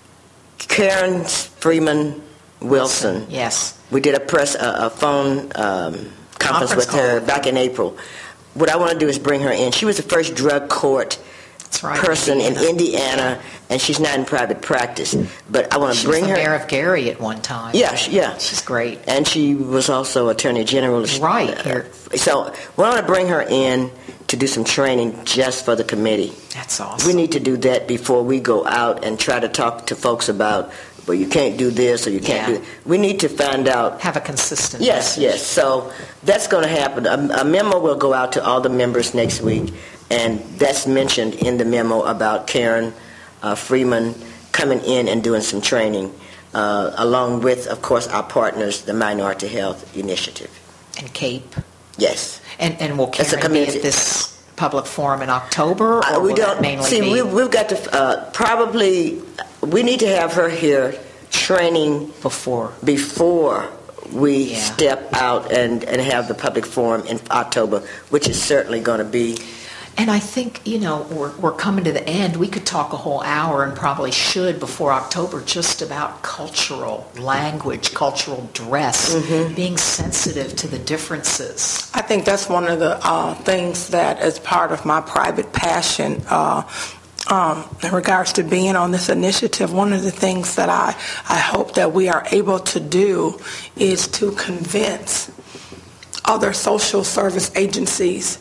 Karen Freeman Wilson. Yes. We did a press a, a phone um, conference, Conference with her call. back in April. What I want to do is bring her in. She was the first drug court That's right, person in Indiana. Indiana, and she's not in private practice. But I want to She bring was the her. mayor of Gary at one time. Yeah, she- yeah. She's great. And she was also Attorney General. Right, here. So we want to bring her in to do some training just for the committee. That's awesome. We need to do that before we go out and try to talk to folks about, well, you can't do this or you can't Yeah. do that. We need to find out. Have a consistent Yes, message. yes. So that's going to happen. A, a memo will go out to all the members next week, and that's mentioned in the memo about Karen uh, Freeman coming in and doing some training, uh, along with, of course, our partners, the Minority Health Initiative. And CAPE. Yes. And, and will It's a Karen be community- at this public forum in October? Or Uh, we will that don't mainly see. be? We, we've got to uh, probably. We need to have her here training before before we Yeah. step out and, and have the public forum in October, which is certainly going to be. And I think, you know, we're, we're coming to the end. We could talk a whole hour and probably should before October just about cultural language, cultural dress, Mm-hmm. being sensitive to the differences. I think that's one of the uh, things that is part of my private passion uh, um, in regards to being on this initiative. One of the things that I, I hope that we are able to do is to convince other social service agencies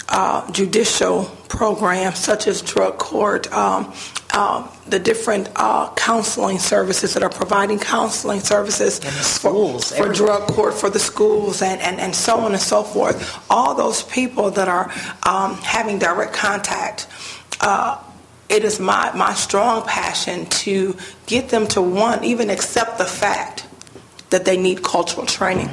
uh, judicial programs such as drug court, um, uh, the different uh, counseling services that are providing counseling services for, for drug court, for the schools, and, and, and so on and so forth. All those people that are um, having direct contact, uh, it is my, my strong passion to get them to, one, even accept the fact that they need cultural training.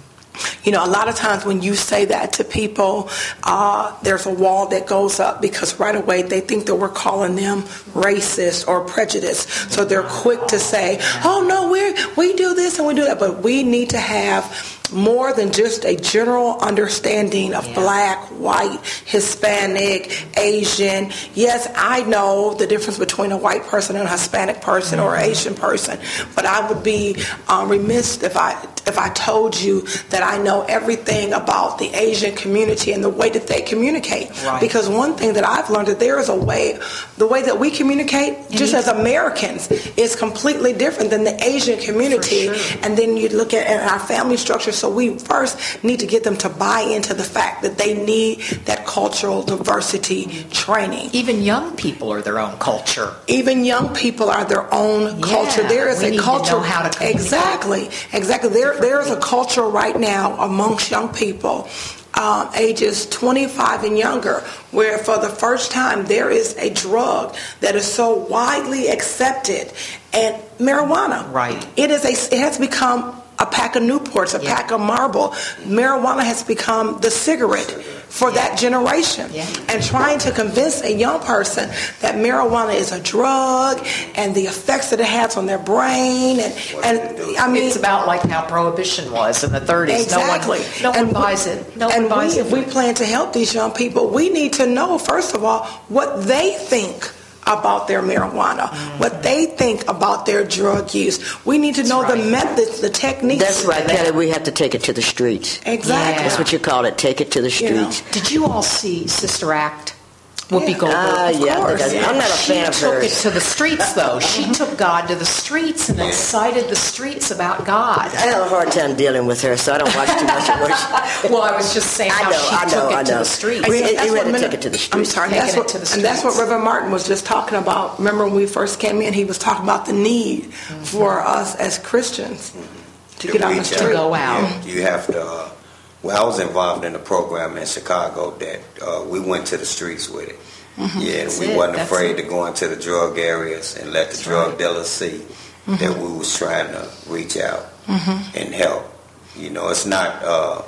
You know, a lot of times when you say that to people, uh, there's a wall that goes up because right away they think that we're calling them racist or prejudiced. So they're quick to say, oh, no, we we do this and we do that. But we need to have more than just a general understanding of yeah. black, white, Hispanic, Asian. Yes, I know the difference between a white person and a Hispanic person mm-hmm. or an Asian person, but I would be um, remiss if I if I told you that I know everything about the Asian community and the way that they communicate. Right. Because one thing that I've learned that there is a way, the way that we communicate, mm-hmm. just as Americans, is completely different than the Asian community. Sure. And then you look at, at our family structure. So we first need to get them to buy into the fact that they need that cultural diversity training. Even young people are their own culture. Even young people are their own yeah, culture. There is a culture. To know how to communicate. Exactly, exactly. There, there is a culture right now amongst young people, um, ages twenty-five and younger, where for the first time there is a drug that is so widely accepted, and marijuana. Right. It is a. It has become a pack of Newports, a yeah. pack of Marlboro. Marijuana has become the cigarette for yeah. that generation. Yeah. And trying to convince a young person that marijuana is a drug and the effects that it has on their brain. And, and I mean, it's about like how prohibition was in the thirties. Exactly. No one, no and one buys it. No and one buys we, it. if we plan to help these young people, we need to know, first of all, what they think about their marijuana, mm-hmm. what they think about their drug use. We need to know right. the methods, the techniques. That's right, Kelly. We have to take it to the streets. Exactly. Yeah. That's what you call it, take it to the streets. You know. Did you all see Sister Act? Whoopi yeah. Goldberg. Uh, of yeah, course. I I'm not a she fan of took hers. it to the streets, though. She took God to the streets and incited the streets about God. I have a hard time dealing with her, so I don't watch too much of her. Well, I was just saying how I know, she I know, took it I know. to the streets. We, that's you what had to minute, take it to the streets. I'm sorry, that's what, and that's what Reverend Martin was just talking about. Remember when we first came in, he was talking about the need mm-hmm. for us as Christians to, to get on the street. To go out. You, you have to, uh, well, I was involved in a program in Chicago that uh, we went to the streets with it. Mm-hmm. Yeah, and we it. wasn't That's afraid it. to go into the drug areas and let the That's drug right. dealers see mm-hmm. that we was trying to reach out mm-hmm. and help. You know, it's not uh,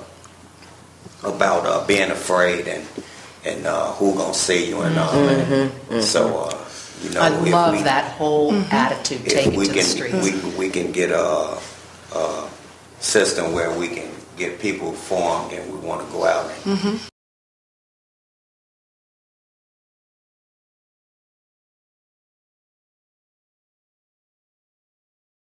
about uh, being afraid and and uh, who gonna see you and all that. Mm-hmm. So, uh, you know, I love we, that whole mm-hmm. attitude. Take it we to can, the streets. We, we can get a, a system where we can get people formed and we want to go out and mm-hmm.